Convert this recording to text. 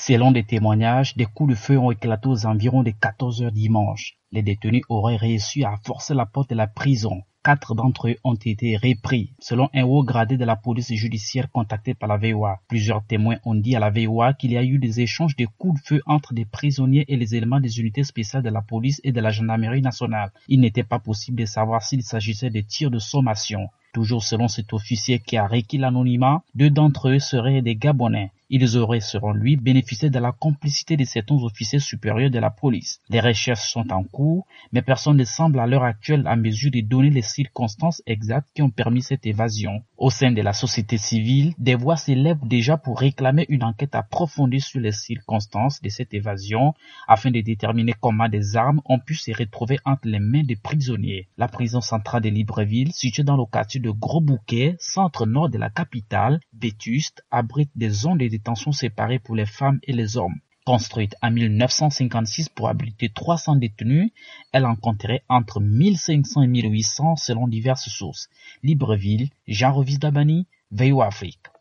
Selon des témoignages, des coups de feu ont éclaté aux environs de 14 heures dimanche. Les détenus auraient réussi à forcer la porte de la prison. 4 d'entre eux ont été repris, selon un haut gradé de la police judiciaire contacté par la VOA. Plusieurs témoins ont dit à la VOA qu'il y a eu des échanges de coups de feu entre des prisonniers et les éléments des unités spéciales de la police et de la gendarmerie nationale. Il n'était pas possible de savoir s'il s'agissait de tirs de sommation. Toujours selon cet officier qui a requis l'anonymat, 2 d'entre eux seraient des Gabonais. Ils auraient, selon lui, bénéficié de la complicité de certains officiers supérieurs de la police. Les recherches sont en cours, mais personne ne semble à l'heure actuelle en mesure de donner les circonstances exactes qui ont permis cette évasion. Au sein de la société civile, des voix s'élèvent déjà pour réclamer une enquête approfondie sur les circonstances de cette évasion, afin de déterminer comment des armes ont pu se retrouver entre les mains des prisonniers. La prison centrale de Libreville, située dans le quartier de Gros Bouquet, centre-nord de la capitale, vétuste, abrite des zones de détention séparées pour les femmes et les hommes. Construite en 1956 pour abriter 300 détenus, elle en compterait entre 1500 et 1800 selon diverses sources. Libreville, Jean Revis Dabani, VOA Afrique.